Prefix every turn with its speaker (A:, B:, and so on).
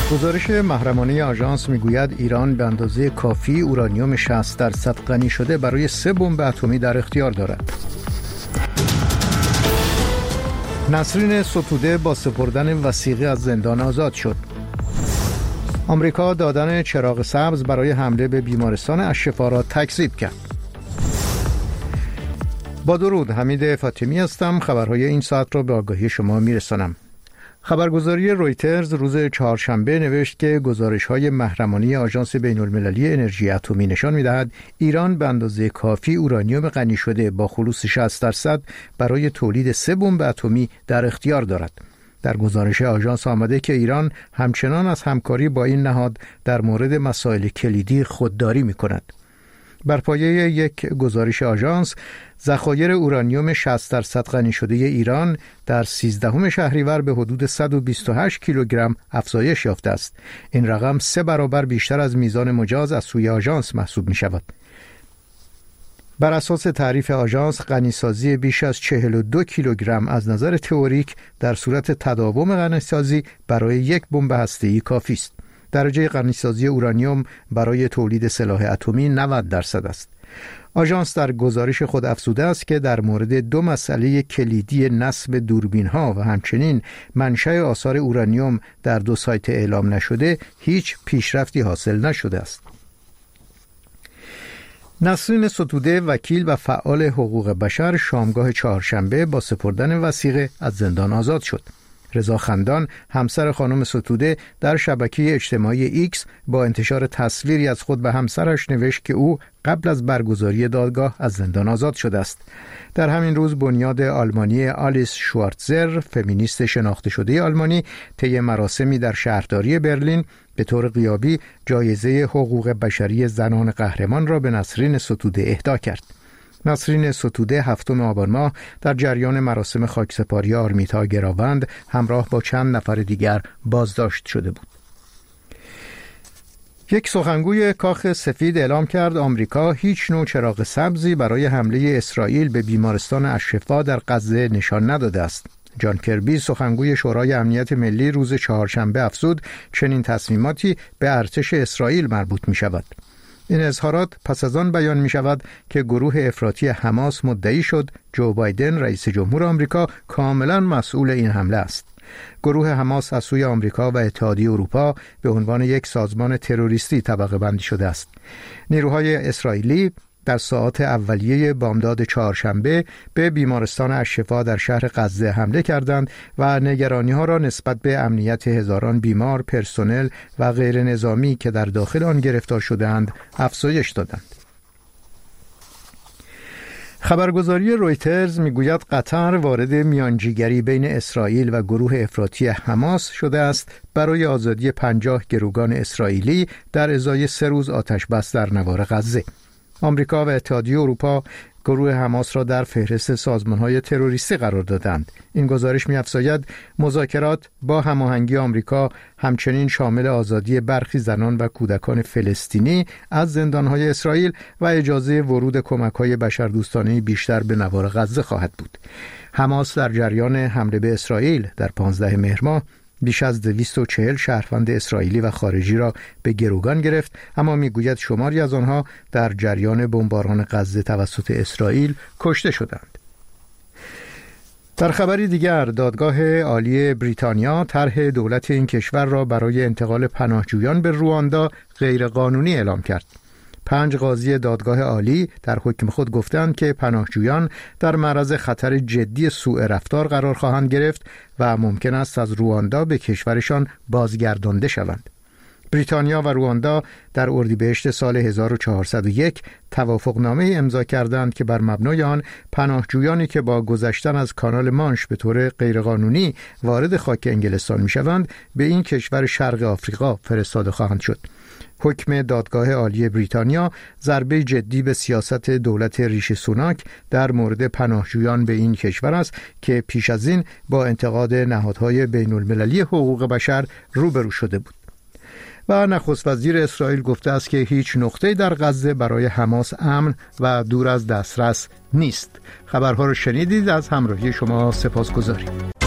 A: گزارش محرمانه آژانس میگوید ایران به اندازه کافی اورانیوم 60% غنی شده برای 3 بمب اتمی در اختیار دارد. نسرین ستوده با سپردن وثیقه از زندان آزاد شد. آمریکا دادن چراغ سبز برای حمله به بیمارستان الشفا را تکذیب کرد. با درود، حمید فاطمی هستم. خبرهای این ساعت را به آگاهی شما میرسانم. خبرگزاری رویترز روز چهارشنبه نوشت که گزارش‌های محرمانه آژانس بین‌المللی انرژی اتمی نشان می‌دهد ایران به اندازه کافی اورانیوم غنی شده با خلوص 60% برای تولید 3 بمب اتمی در اختیار دارد. در گزارش آژانس آمده که ایران همچنان از همکاری با این نهاد در مورد مسائل کلیدی خودداری می‌کند. بر پایه یک گزارش آژانس، ذخایر اورانیوم 60% غنی شده ایران در 13 شهریور به حدود 128 کیلوگرم افزایش یافته است. این رقم 3 برابر بیشتر از میزان مجاز از سوی آژانس محسوب می شود. بر اساس تعریف آژانس، غنیسازی بیش از 42 کیلوگرم از نظر تئوریک در صورت تداوم غنیسازی برای یک بمب هسته‌ای کافی است. درجه غنیسازی اورانیوم برای تولید سلاح اتمی 90% است. آژانس در گزارش خود افزوده است که در مورد 2 مسئله کلیدی نصب دوربین‌ها و همچنین منشأ آثار اورانیوم در 2 سایت اعلام نشده هیچ پیشرفتی حاصل نشده است. نسرین ستوده، وکیل و فعال حقوق بشر، شامگاه چهارشنبه با سپردن وثیقه از زندان آزاد شد. رضا خندان، همسر خانم ستوده، در شبکه اجتماعی ایکس با انتشار تصویری از خود و همسرش نوشت که او قبل از برگزاری دادگاه از زندان آزاد شده است. در همین روز بنیاد آلمانی آلیس شوارتزر، فمینیست شناخته شده آلمانی، طی مراسمی در شهرداری برلین به طور غیابی جایزه حقوق بشری زنان قهرمان را به نسرین ستوده اهدا کرد. نسرین ستوده 7 آبان ماه در جریان مراسم خاکسپاری آرمیتا گراوند همراه با چند نفر دیگر بازداشت شده بود. یک سخنگوی کاخ سفید اعلام کرد آمریکا هیچ نوع چراغ سبزی برای حمله اسرائیل به بیمارستان الشفا در غزه نشان نداده است. جان کربی، سخنگوی شورای امنیت ملی، روز چهارشنبه افزود چنین تصمیماتی به ارتش اسرائیل مربوط می شود. این اظهارات پس از آن بیان می شود که گروه افراطی حماس مدعی شد جو بایدن، رئیس جمهور آمریکا، کاملا مسئول این حمله است. گروه حماس از سوی آمریکا و اتحادیه اروپا به عنوان یک سازمان تروریستی طبقه بندی شده است. نیروهای اسرائیلی در ساعات اولیه بامداد چهارشنبه به بیمارستان الشفا در شهر غزه حمله کردند و نگرانی‌ها را نسبت به امنیت هزاران بیمار، پرسنل و غیر نظامی که در داخل آن گرفتار شده‌اند افزایش دادند. خبرگزاری رویترز میگوید قطر وارد میانجیگری بین اسرائیل و گروه افراطی حماس شده است برای آزادی 50 گروگان اسرائیلی در ازای 3 روز آتش‌بس در نوار غزه. آمریکا و اتحادیه اروپا گروه حماس را در فهرست سازمان‌های تروریستی قرار دادند. این گزارش می‌افزاید مذاکرات با هماهنگی آمریکا همچنین شامل آزادی برخی زنان و کودکان فلسطینی از زندان‌های اسرائیل و اجازه ورود کمک‌های بشردوستانه بیشتر به نوار غزه خواهد بود. حماس در جریان حمله به اسرائیل در 15 مهر ماه بیش از 240 شهروند اسرائیلی و خارجی را به گروگان گرفت، اما میگوید شماری از آنها در جریان بمباران غزه توسط اسرائیل کشته شدند. در خبری دیگر، دادگاه عالی بریتانیا طرح دولت این کشور را برای انتقال پناهجویان به رواندا غیرقانونی اعلام کرد. 5 قاضی دادگاه عالی در حکم خود گفتند که پناهجویان در معرض خطر جدی سوء رفتار قرار خواهند گرفت و ممکن است از رواندا به کشورشان بازگردانده شوند. بریتانیا و رواندا در اردیبهشت سال 1401 توافقنامه امضا کردند که بر مبنای آن پناهجویانی که با گذشتن از کانال مانش به طور غیرقانونی وارد خاک انگلستان می‌شوند به این کشور شرق آفریقا فرستاده خواهند شد. حکم دادگاه عالی بریتانیا ضربه جدی به سیاست دولت ریشی سوناک در مورد پناهجویان به این کشور است که پیش از این با انتقاد نهادهای بین‌المللی حقوق بشر روبرو شده بود. و نخست وزیر اسرائیل گفته است که هیچ نقطه‌ای در غزه برای حماس امن و دور از دسترس نیست. خبرها رو شنیدید. از همراهی شما سپاسگزاریم.